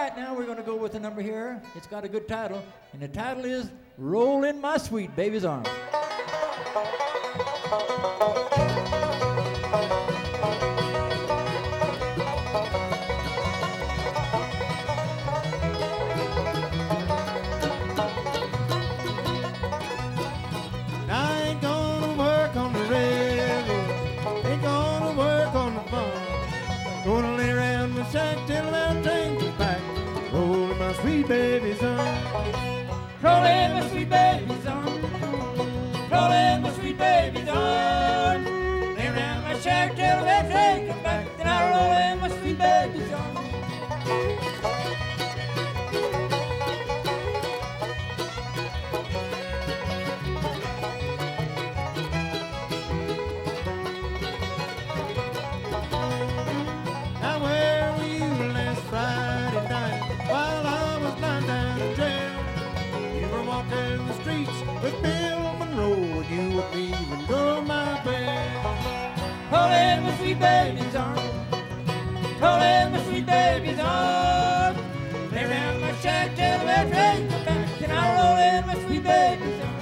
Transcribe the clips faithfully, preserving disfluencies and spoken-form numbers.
right, now we're going to go with a number here. It's got a good title, and the title is Roll in My Sweet Baby's Arms. I ain't gonna work on the railroad, ain't gonna work on the farm. Gonna lay around my shack till that train comes back, rolling my sweet baby's arm. Rolling my sweet baby's arms, rolling my sweet baby's arms. Lay around my shack till that train comes back, then I roll in my sweet baby's arms. Now where were you last Friday night while I was lying down in jail? You were walking the streets with Bill Monroe, and you wouldn't even go my bed. Rolling my sweet baby's arms, rolling my sweet baby's arms. Lay around my shack till that train comes back, then I roll in my sweet baby's arms.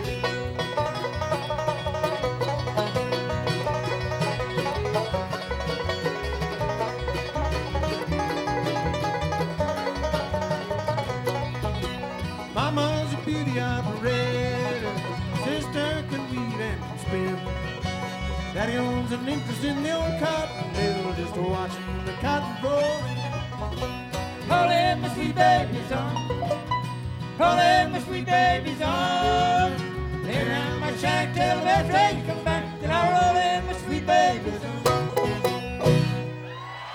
Mama's a beauty operator, sister can weave and can spin. Daddy owns an interest in the old cotton mill, just watching the cotton grow. Rolling my sweet baby's arms, rolling my sweet baby's arms. Lay around my shack till that train comes back, then I roll in my sweet baby's